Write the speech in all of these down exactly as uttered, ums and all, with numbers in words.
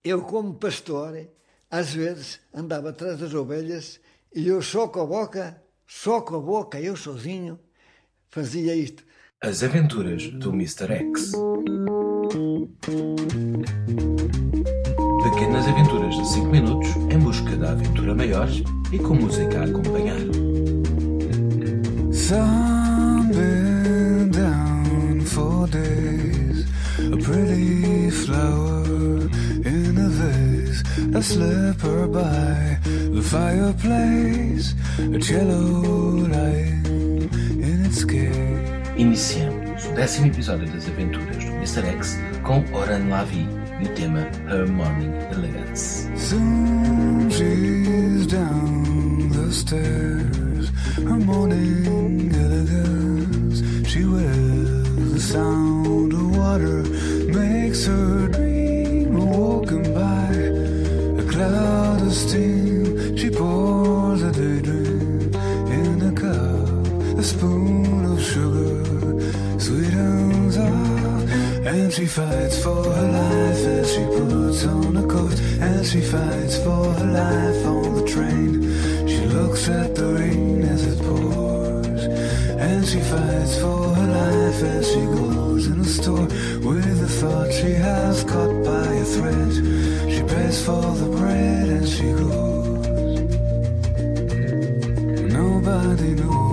Eu, como pastor, às vezes andava atrás das ovelhas e eu só com a boca, só com a boca, eu sozinho, fazia isto. As aventuras do mister X. Pequenas aventuras de cinco minutos em busca da aventura maior e com música a acompanhar. Sun been down for days, a pretty flower in a vase, a slipper by the fireplace, a cello lying in its case. Iniciamos o décimo episódio das aventuras do mister X com Oran Lavie e o tema Her Morning Elegance. Soon she's down the stairs, her morning elegance. She wears the sound of water, makes her dream awoken by a cloud of steam. She pours a daydream in a cup, a spoon of sugar sweetens up, and she fights for her life as she puts on a coat, and she fights for her life on the train. She looks at the rain as it pours, and she fights for her life as she goes in a store with the thought she has caught by a thread. She pays for the bread and she goes. Nobody knows.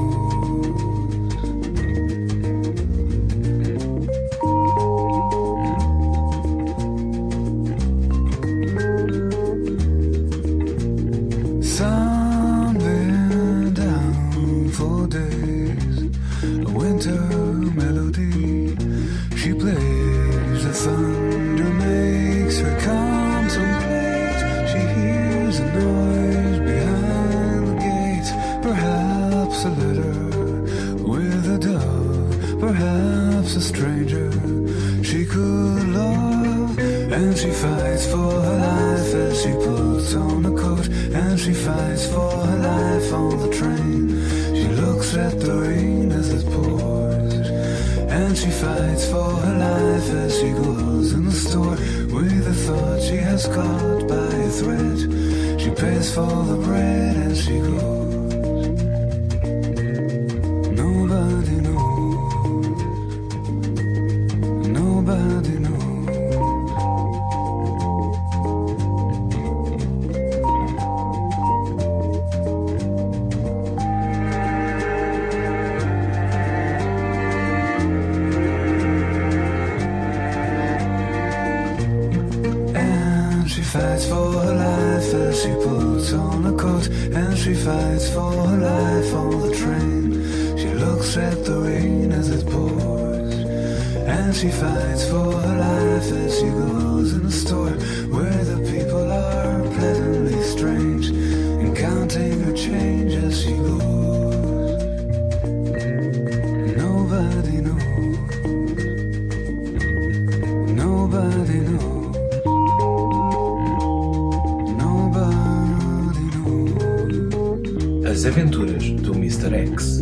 As aventuras do mister X.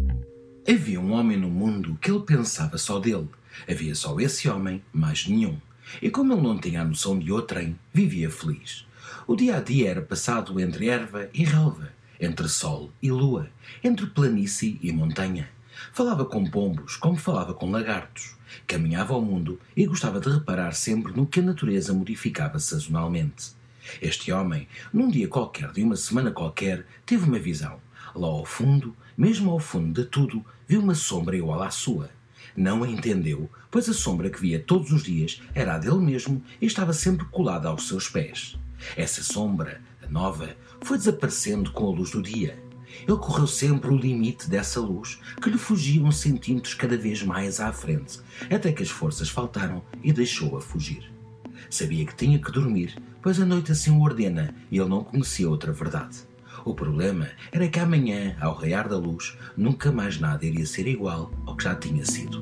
Havia um homem no mundo que ele pensava só dele. Havia só esse homem, mais nenhum. E como ele não tinha a noção de outrem, vivia feliz. O dia a dia era passado entre erva e relva, entre sol e lua, entre planície e montanha. Falava com pombos como falava com lagartos. Caminhava ao mundo e gostava de reparar sempre no que a natureza modificava sazonalmente. Este homem, num dia qualquer de uma semana qualquer, teve uma visão. Lá ao fundo, mesmo ao fundo de tudo, viu uma sombra igual à sua. Não a entendeu, pois a sombra que via todos os dias era a dele mesmo e estava sempre colada aos seus pés. Essa sombra, a nova, foi desaparecendo com a luz do dia. Ele correu sempre o limite dessa luz, que lhe fugia uns centímetros cada vez mais à frente, até que as forças faltaram e deixou-a fugir. Sabia que tinha que dormir, pois a noite assim o ordena e ele não conhecia outra verdade. O problema era que amanhã, ao raiar da luz, nunca mais nada iria ser igual ao que já tinha sido.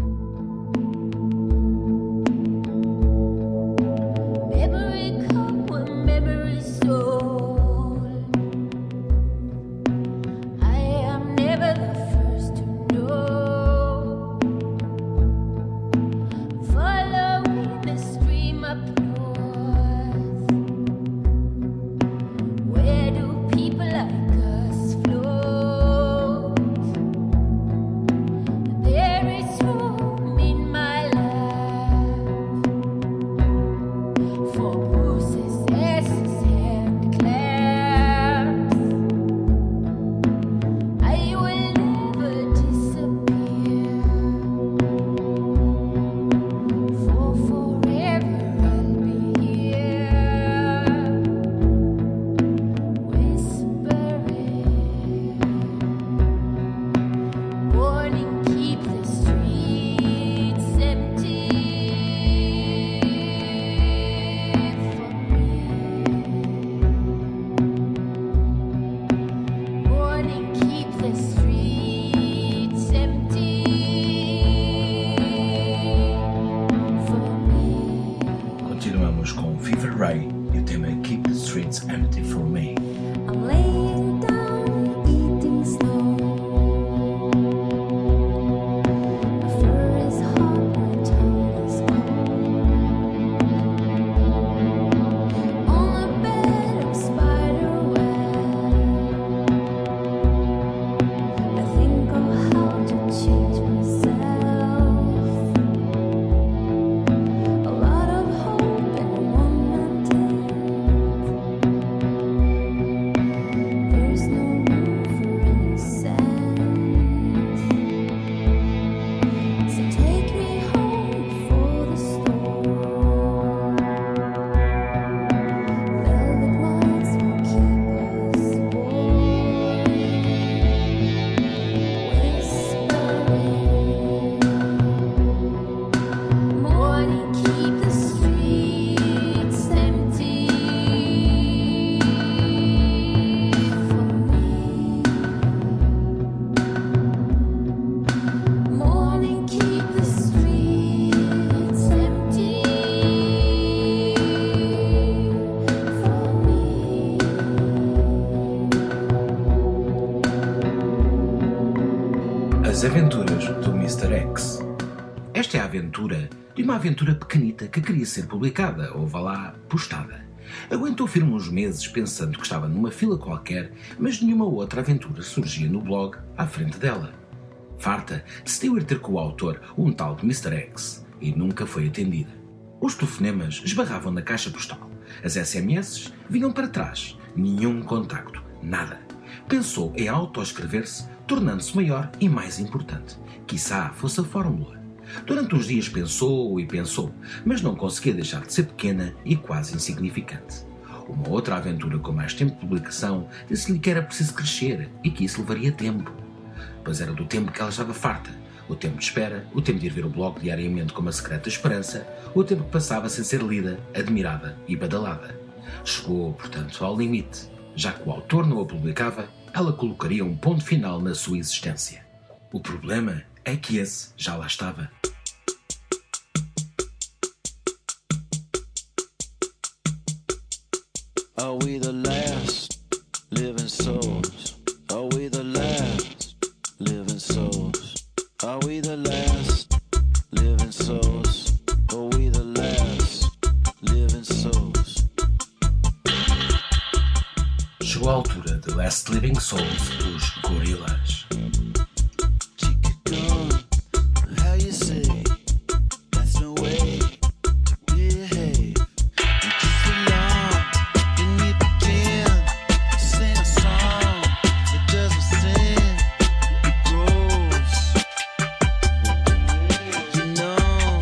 Memory come when memory stole. I am never the first to know. Following the stream up north. Fever Ray e o tema Keep the Streets Empty for Me. I'm laying down, eating snow. My fur is hot, my tongue is cold. On a bed of spider web, I think of how to change myself. A lot of hope in one man There's no room for innocence. So take me home before the storm. Velvet lights will keep us warm. Whispering, morning keep the streets empty for me. Morning keep the streets empty for me. As Aventuras do mister X. Esta é a aventura de uma aventura pequenita que queria ser publicada, ou vá lá, postada. Aguentou firme uns meses pensando que estava numa fila qualquer, mas nenhuma outra aventura surgia no blog à frente dela. Farta, decidiu ir ter com o autor, um tal de mister X, e nunca foi atendida. Os telefonemas esbarravam na caixa postal. As S M S vinham para trás. Nenhum contacto. Nada. Pensou em autoescrever-se, tornando-se maior e mais importante. Quiçá fosse a fórmula. Durante uns dias pensou e pensou, mas não conseguia deixar de ser pequena e quase insignificante. Uma outra aventura com mais tempo de publicação disse-lhe que era preciso crescer e que isso levaria tempo. Pois era do tempo que ela estava farta. O tempo de espera, o tempo de ir ver o blog diariamente com uma secreta esperança, o tempo que passava sem ser lida, admirada e badalada. Chegou, portanto, ao limite. Já que o autor não a publicava, ela colocaria um ponto final na sua existência. O problema é que esse já lá estava. Are we the last living souls? Are we the last living souls? Are we the last living souls? Are we the last living souls? Chegou a altura de Last Living Souls dos Gorillaz. Chica gone, how you say? That's no way to behave. You kiss along, then you begin to sing a song that doesn't sing, it grows. You know,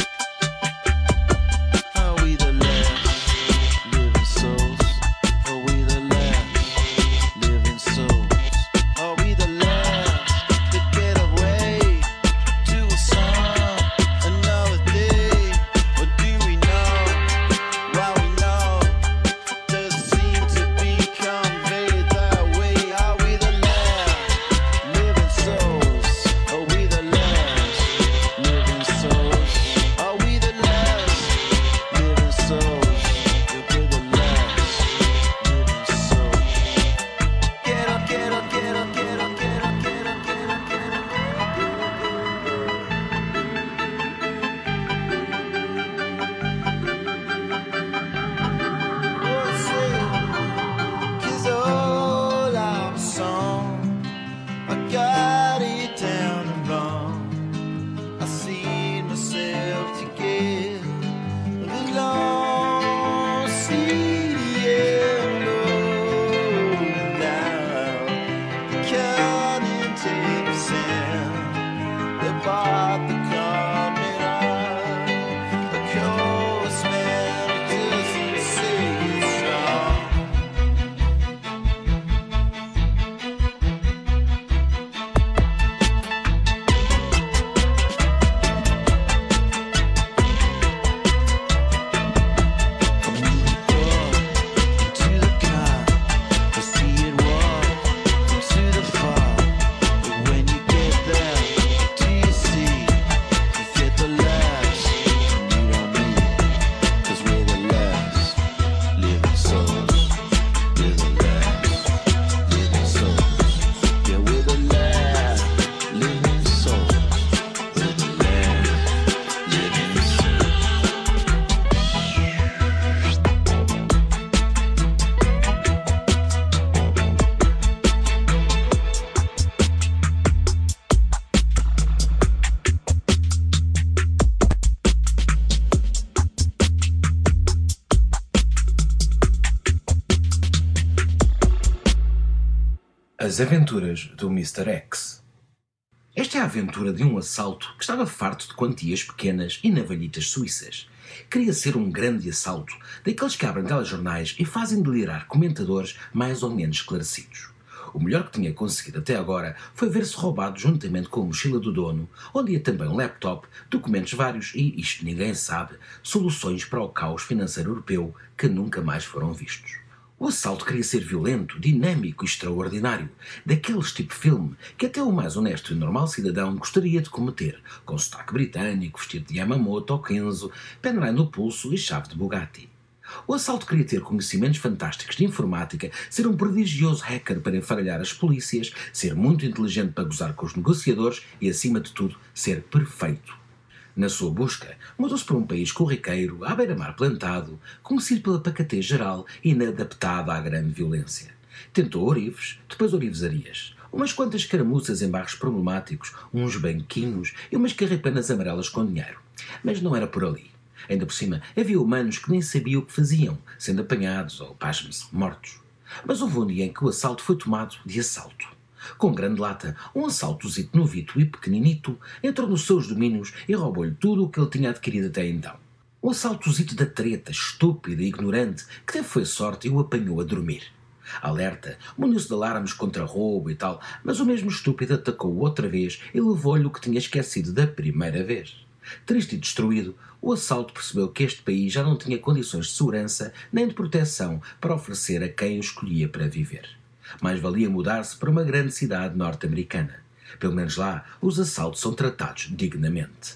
are we the last living souls? Are we the last living souls? Are we the last that get away to a song another day? Or do we know why we know? Does it seem to be conveyed that way? Are we the last living souls? Are we the last living souls? Are we the last living souls? If we're the last living souls. Get up, get up, get up, get up, get up, get up, get up, get up. What's it? 'Cause all our song, I got it down and wrong. I see myself together the long sea yellow now. Counting tape sound, they bought the comment on a coast man who doesn't say it's wrong. We As aventuras do mister X. Esta é a aventura de um assalto que estava farto de quantias pequenas e navalhitas suíças. Queria ser um grande assalto, daqueles que abrem telejornais e fazem delirar comentadores mais ou menos esclarecidos. O melhor que tinha conseguido até agora foi ver-se roubado juntamente com a mochila do dono, onde ia também um laptop, documentos vários e, isto ninguém sabe, soluções para o caos financeiro europeu que nunca mais foram vistos. O assalto queria ser violento, dinâmico e extraordinário, daqueles tipo filme que até o mais honesto e normal cidadão gostaria de cometer, com sotaque britânico, vestido de Yamamoto ou Kenzo, pendrive no pulso e chave de Bugatti. O assalto queria ter conhecimentos fantásticos de informática, ser um prodigioso hacker para enfaralhar as polícias, ser muito inteligente para gozar com os negociadores e, acima de tudo, ser perfeito. Na sua busca, mudou-se para um país corriqueiro, à beira-mar plantado, conhecido pela pacatez geral e inadaptado à grande violência. Tentou ourives, depois ourivezarias, umas quantas caramuças em bairros problemáticos, uns banquinhos e umas carrepanas amarelas com dinheiro. Mas não era por ali. Ainda por cima, havia humanos que nem sabiam o que faziam, sendo apanhados ou, pasme-se, mortos. Mas houve um dia em que o assalto foi tomado de assalto. Com grande lata, um assaltozito novito e pequeninito entrou nos seus domínios e roubou-lhe tudo o que ele tinha adquirido até então. Um assaltozito da treta, estúpido e ignorante, que teve foi sorte e o apanhou a dormir. Alerta, muniu-se de alarmes contra roubo e tal, mas o mesmo estúpido atacou outra vez e levou-lhe o que tinha esquecido da primeira vez. Triste e destruído, o assalto percebeu que este país já não tinha condições de segurança nem de proteção para oferecer a quem o escolhia para viver. Mais valia mudar-se para uma grande cidade norte-americana. Pelo menos lá, os assaltos são tratados dignamente.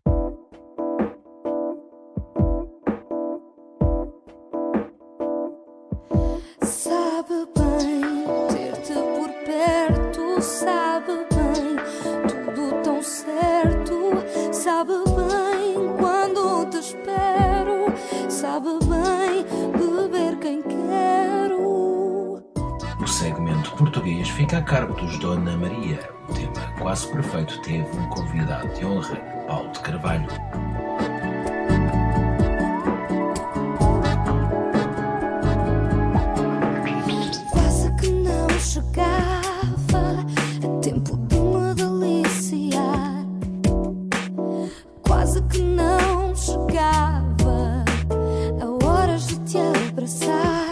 Sabe bem ter-te por perto, sabe bem tudo tão certo, sabe bem quando te espero, sabe bem beber quem quero. O segmento português fica a cargo dos Dona Maria. O tema quase perfeito teve um convidado de honra, Paulo de Carvalho. Quase que não chegava a tempo de me deliciar, quase que não chegava a horas de te abraçar.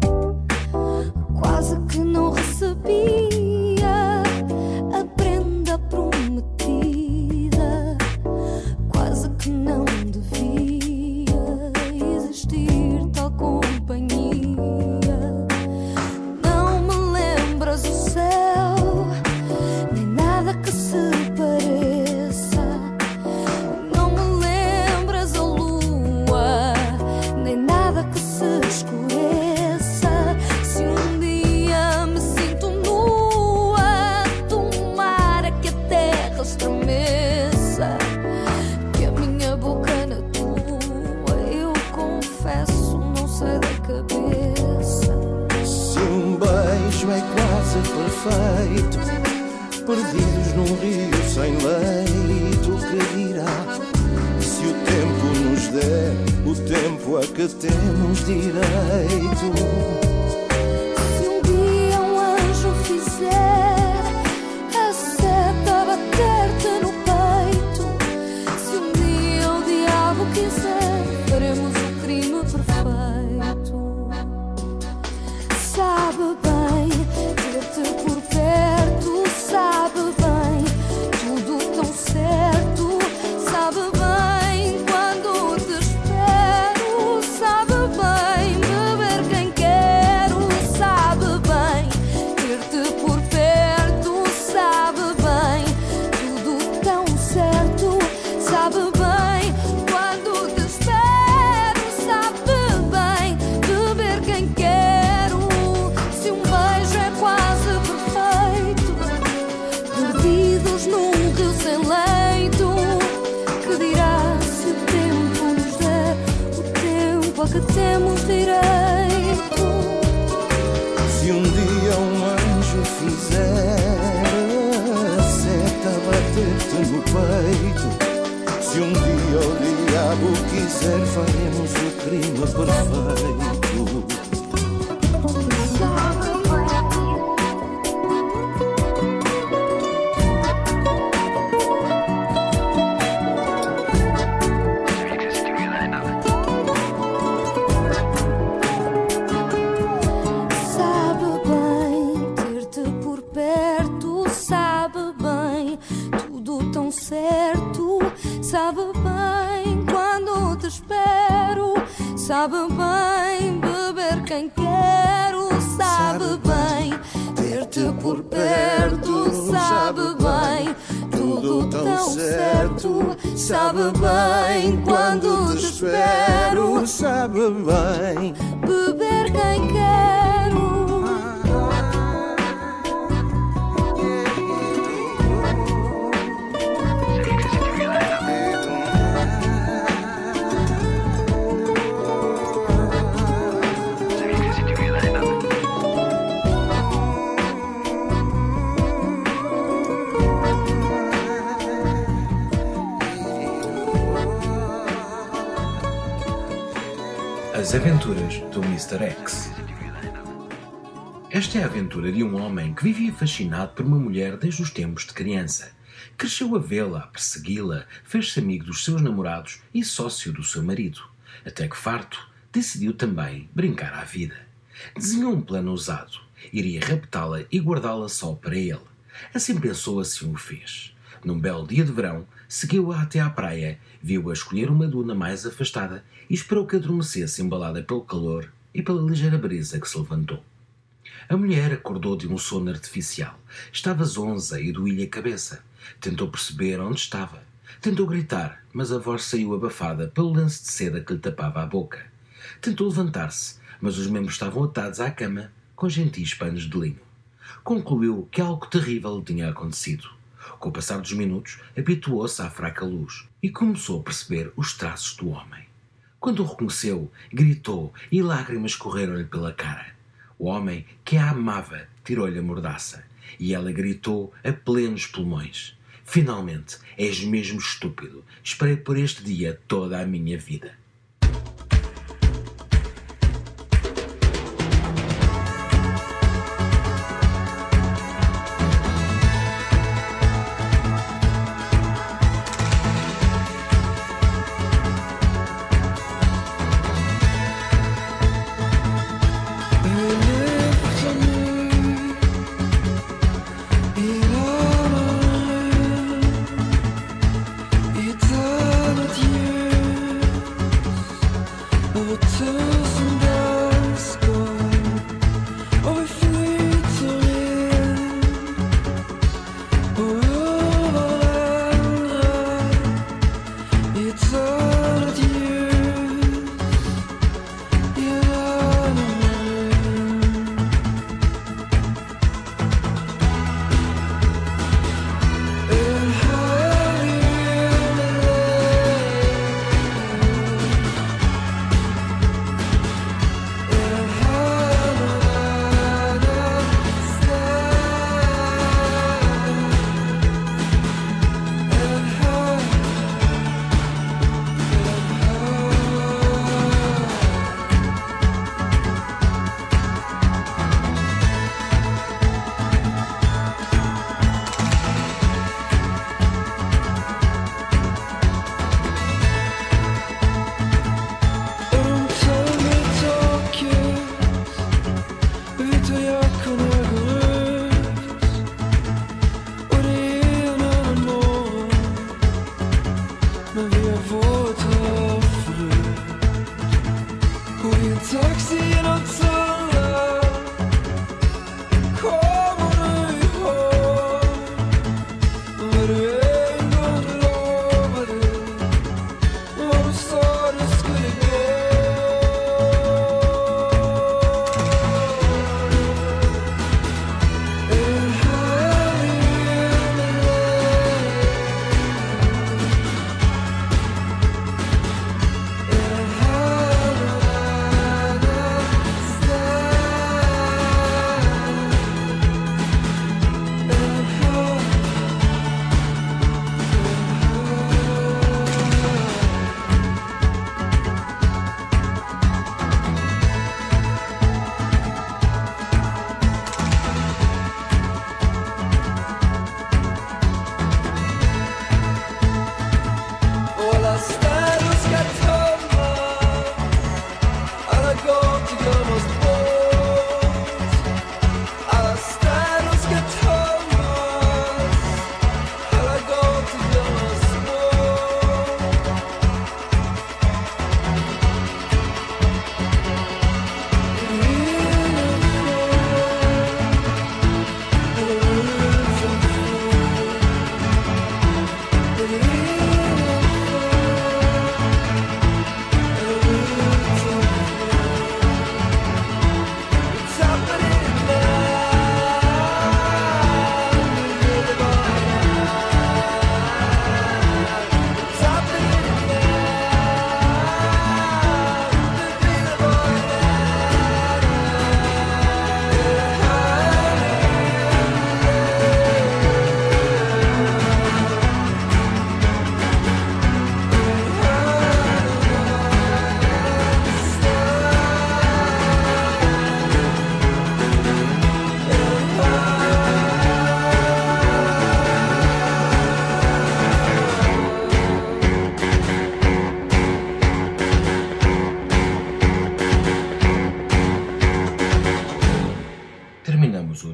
Quase que não recebia a prenda prometida, quase que não devia existir tal companhia. Não me lembras o céu, nem nada que se pareça. Não me lembras a lua, nem nada que se escureça. Estremeza, que a minha boca na tua, eu confesso, não sai da cabeça. Se um beijo é quase perfeito, perdidos num rio sem leito, que dirá? Se o tempo nos der o tempo a que temos direito. Se um dia um anjo fizer a seta bater-te no peito, se um dia o diabo quiser, faremos o crime perfeito. Sabe bem ter-te por perto, sabe bem tudo tão certo, sabe bem quando te espero, sabe bem beber quem quero, sabe bem ter-te por perto, sabe bem tudo tão certo, sabe bem quando te espero, sabe bem beber quem quero. Se um beijo é quase perfeito, perdidos num rio sem leito, que dirá se o tempo nos der o tempo a que temos direito? Se um dia um anjo fizer a seta bater-te no peito, se um dia o diabo quiser, faremos o crime perfeito. Sabe bem quem quero. Sabe bem ter-te por perto. Sabe bem tudo tão certo. Sabe bem quando te espero. Sabe bem Beber quem quero. As Aventuras do mister X. Esta é a aventura de um homem que vivia fascinado por uma mulher desde os tempos de criança. Cresceu a vê-la, a persegui-la, fez-se amigo dos seus namorados e sócio do seu marido. Até que, farto, decidiu também brincar à vida. Desenhou um plano ousado. Iria raptá-la e guardá-la só para ele. Assim pensou, assim o fez. Num belo dia de verão, seguiu-a até à praia, viu-a escolher uma duna mais afastada e esperou que adormecesse embalada pelo calor e pela ligeira brisa que se levantou. A mulher acordou de um sono artificial. Estava zonza e doía a cabeça. Tentou perceber onde estava. Tentou gritar, mas a voz saiu abafada pelo lenço de seda que lhe tapava a boca. Tentou levantar-se, mas os membros estavam atados à cama com gentis panos de linho. Concluiu que algo terrível lhe tinha acontecido. Com o passar dos minutos, habituou-se à fraca luz e começou a perceber os traços do homem. Quando o reconheceu, gritou e lágrimas correram-lhe pela cara. O homem, que a amava, tirou-lhe a mordaça e ela gritou a plenos pulmões. Finalmente, és mesmo estúpido. Esperei por este dia toda a minha vida.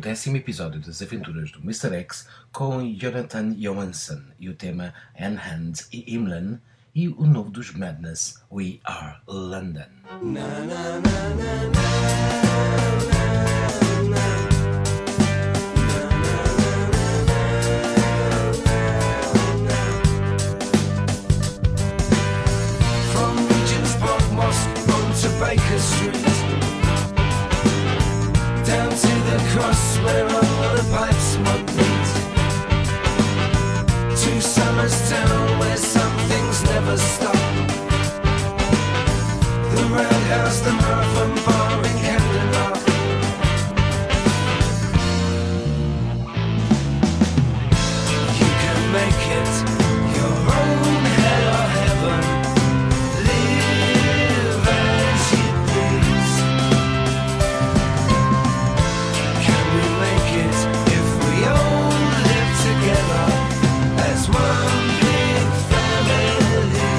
décimo episódio das Aventuras do mister X com Jonathan Johansson e o tema Anne Hand e Himmelen e o novo dos Madness, We Are London. From Regent's Park Mosque on to Baker Street, down to the cross where all the pipes smoke meet, to Somers Town where some things never stop, the Roundhouse, the Marathon Bar in Camden Lock. You can make it your own hell or heaven, live as you please. Can we make it if we all live together as one big family?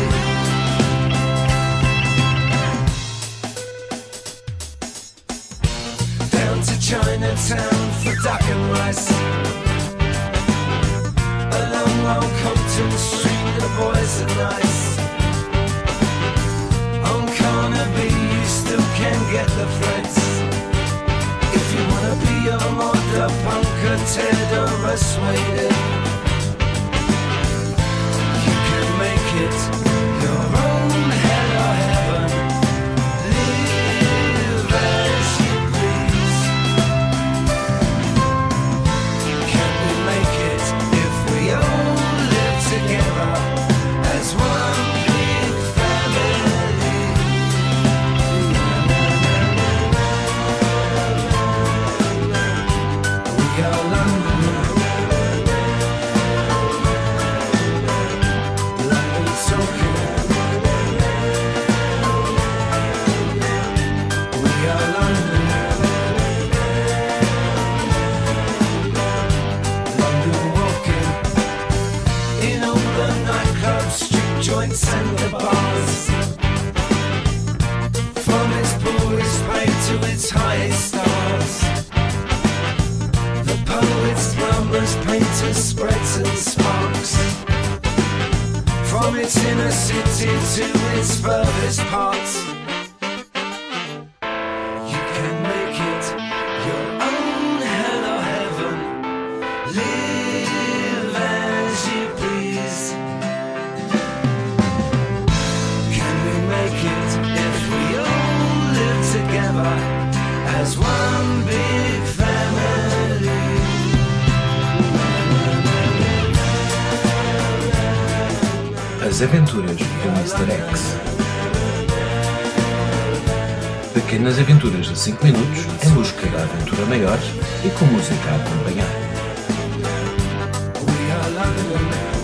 Down to Chinatown for duck and rice, along Old Compton Street the boys are nice. On Carnaby you still can get the threads. If you wanna be a mod, a punk, a Ted or a Sweden, you can make it your own hell or heaven, live as you please. Can we make it if we all live together as one big family? We are London, London talking. We are London, London walking. In all the nightclubs, street joints and the bars, from its poorest paid to its highest stars, the poets, drummers, painters, spreads and sparks, from its inner city to its furthest parts. You can make it your own hell or heaven, live as you please. Can we make it if we all live together as one big family? As Aventuras do mister X. Pequenas aventuras de cinco minutos em busca da aventura maior e com música a acompanhar. We are London.